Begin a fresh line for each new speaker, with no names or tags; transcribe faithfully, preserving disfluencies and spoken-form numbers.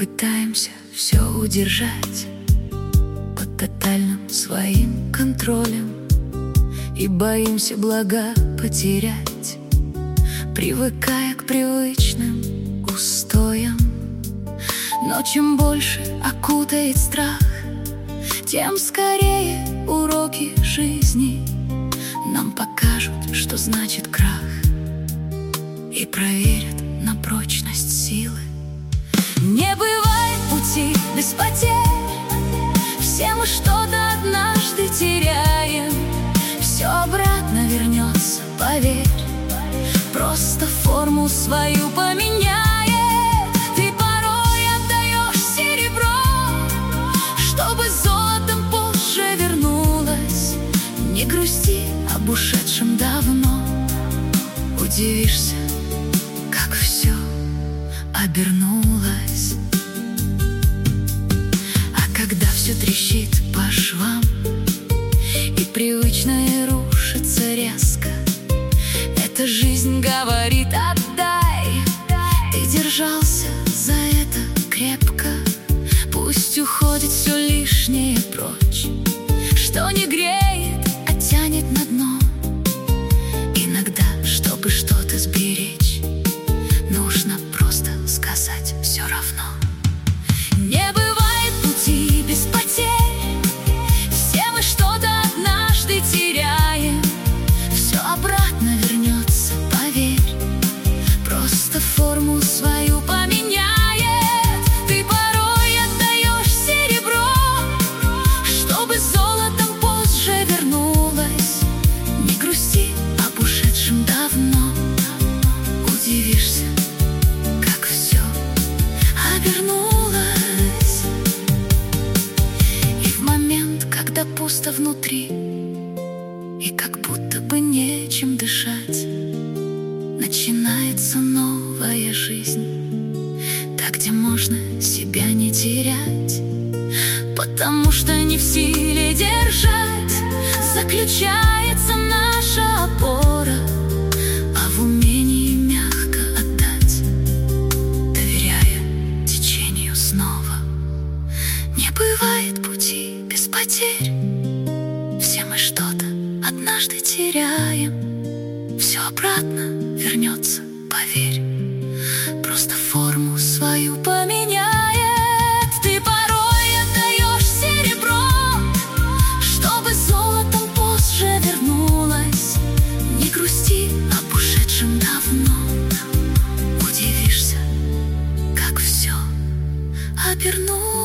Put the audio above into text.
пытаемся все удержать под тотальным своим контролем и боимся блага потерять, привыкая к привычным устоям. Но чем больше окутает страх, тем скорее уроки жизни нам покажут, что значит крах, и проверят на прочность силы. Не бывает пути без потерь, все мы что-то однажды теряем. Все обратно вернется, поверь, просто форму свою поменяет. Ты порой отдаешь серебро, чтобы золотом позже вернулось. Не грусти об ушедшем давно, удивишься, как все обернулось. А когда все трещит по швам и привычное рушится резко, эта жизнь говорит: отдай. Ты держался за это крепко, пусть уходит все лишнее прочь, что не греет, а тянет на дно. Иногда, чтобы что-то сберечь, нужно просто сказать все равно. Не бывает пути без потерь, все мы что-то однажды теряем. Все обратно вернется, поверь, просто форму свою поменяет. Ты порой отдаешь серебро, чтобы золотом позже вернулось. Не грусти об ушедшем давно, удивишься, как все обернулось. И в момент, когда пусто внутри и как будто бы нечем дышать, начинается новая жизнь, так, где можно себя не терять, потому что не в силе держать заключается наша опора, а в умении мягко отдать, доверяя течению снова. Не бывает пути без потерь, все мы что-то однажды теряем. Все обратно вернется, поверь, просто форму свою поменяет. Ты порой отдаешь серебро, чтобы золотом позже вернулось. Не грусти об ушедшем давно, удивишься, как все обернулось.